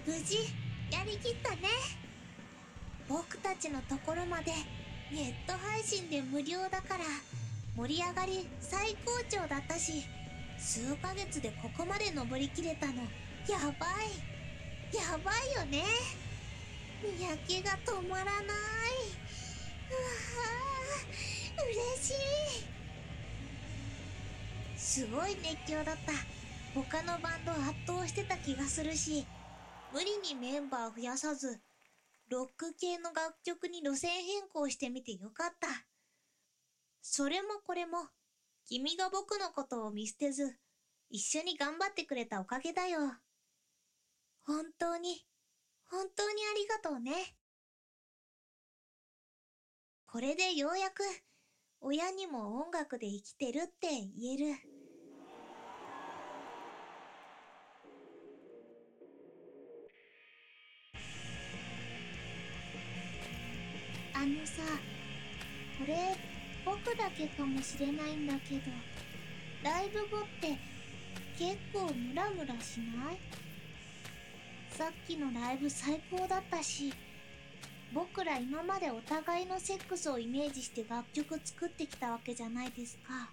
無事やりきったね。僕たちのところまでネット配信で無料だから盛り上がり最高潮だったし、数ヶ月でここまで登りきれたのやばいよね。にやけが止まらない。うわー、嬉しい。すごい熱狂だった。他のバンド圧倒してた気がするし、無理にメンバー増やさずロック系の楽曲に路線変更してみてよかった。それもこれも君が僕のことを見捨てず一緒に頑張ってくれたおかげだよ。本当にありがとうね。これでようやく親にも音楽で生きてるって言える。あのさ、これ僕だけかもしれないんだけど、ライブ後って結構ムラムラしない？さっきのライブ最高だったし、僕ら今までお互いのセックスをイメージして楽曲作ってきたわけじゃないですか。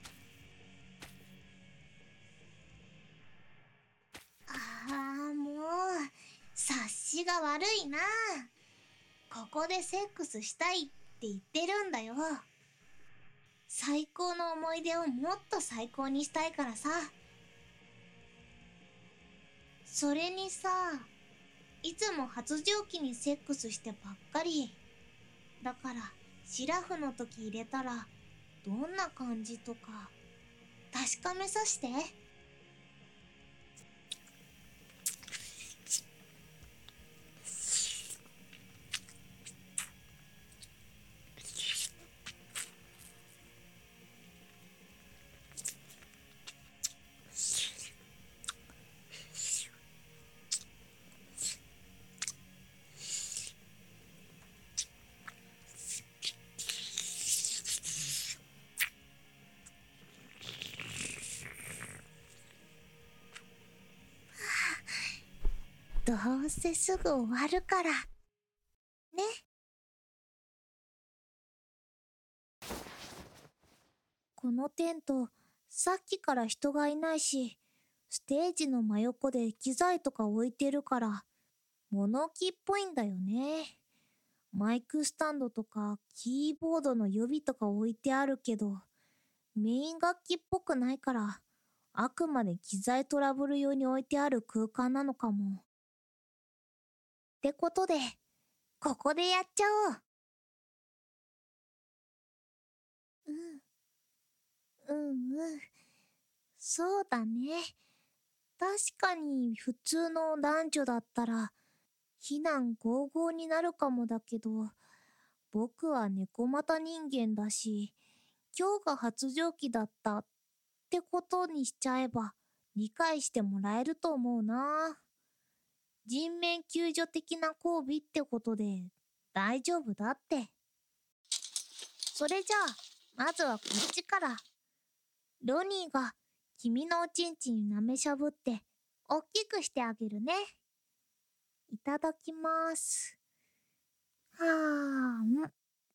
もう察しが悪いな。ここでセックスしたいって言ってるんだよ。最高の思い出をもっと最高にしたいからさ。それにさ、いつも発情期にセックスしてばっかりだから、シラフの時入れたらどんな感じとか確かめさして。どうせすぐ終わるからね。このテントさっきから人がいないし、ステージの真横で機材とか置いてるから物置っぽいんだよね。マイクスタンドとかキーボードの予備とか置いてあるけど、メイン楽器っぽくないから、あくまで機材トラブル用に置いてある空間なのかも。ってことで、ここでやっちゃおう。うん、うん。そうだね。確かに普通の男女だったら、非難合々になるかもだけど、僕は猫股人間だし、今日が発情期だったってことにしちゃえば理解してもらえると思うな。人命救助的な交尾ってことで大丈夫だって。それじゃあまずはこっちから。ロニーが君のおちんちん舐めしゃぶっておっきくしてあげるね。いただきます。はーん。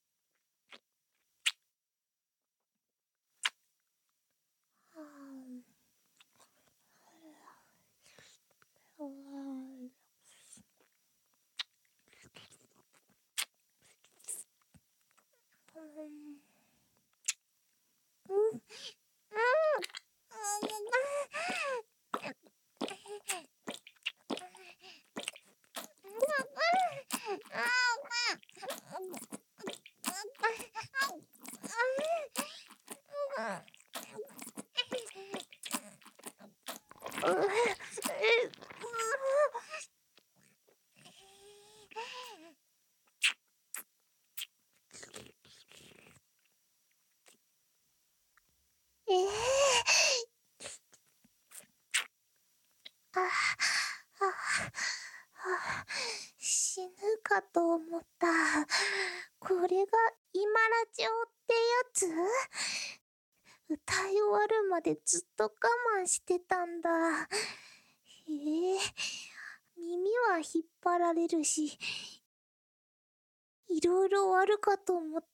死ぬかと思った。これが今ラジオってやつ？歌い終わるまでずっと我慢してたんだ。 耳は引っ張られるし、いろいろあるかと思った。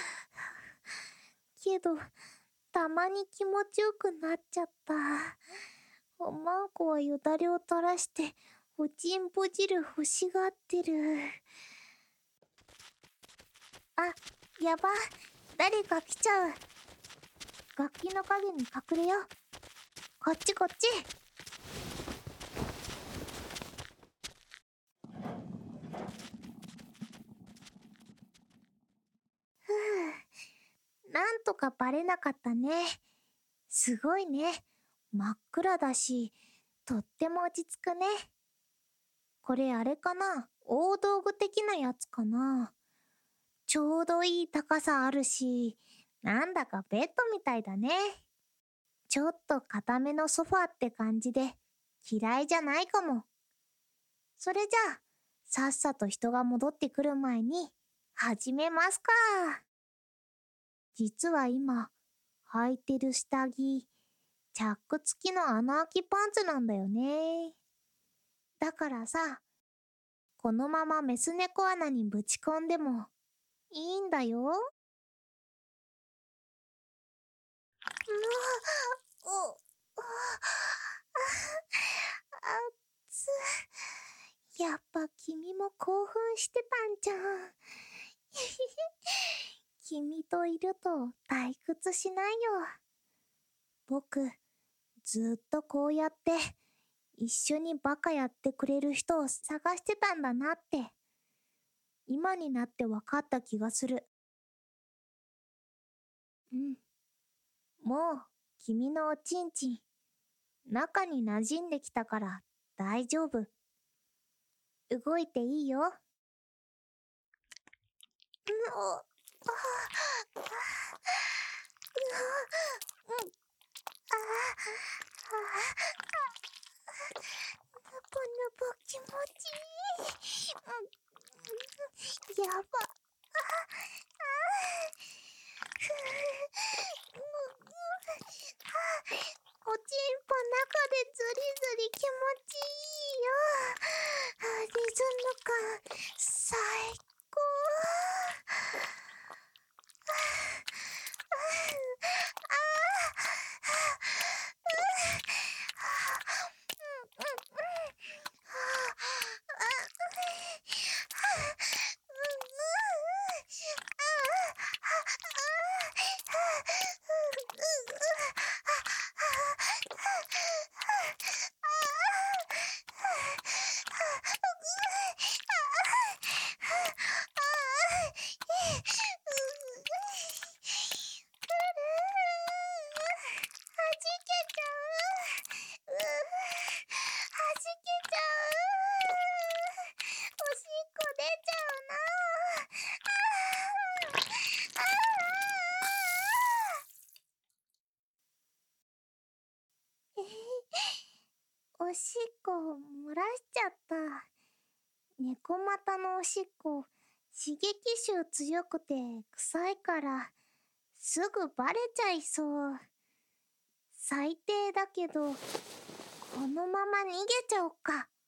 けど、たまに気持ちよくなっちゃった。おまんこはよだれを垂らして、おちんぽ汁欲しがってる。あ、やば。誰か来ちゃう。楽器の陰に隠れよう。こっちこっち。ふう。なんとかバレなかったね。すごいね。真っ暗だし、とっても落ち着くね。これあれかな？大道具的なやつかな？ちょうどいい高さあるし、なんだかベッドみたいだね。ちょっと固めのソファーって感じで、嫌いじゃないかも。それじゃあ、さっさと人が戻ってくる前に、始めますか。実は今、履いてる下着、チャック付きの穴あきパンツなんだよね。だからさ、このままメス猫穴にぶち込んでもいいんだよ。お、あつ。やっぱ君も興奮してたんじゃん。君といると退屈しないよ。僕、ずっとこうやって一緒にバカやってくれる人を探してたんだなって、今になって分かった気がする。うん。もう、君のおちんちん、中に馴染んできたから大丈夫。動いていいよ。お、あ、あ、うん、あ、ぬぼぬぼ気持ちいい。やば。おちんぽ中でズリズリ気持ちいいよ。リズム感最高。おしっこ漏らしちゃった。猫股のおしっこ、刺激臭強くて臭いから、すぐバレちゃいそう。最低だけど、このまま逃げちゃおっか。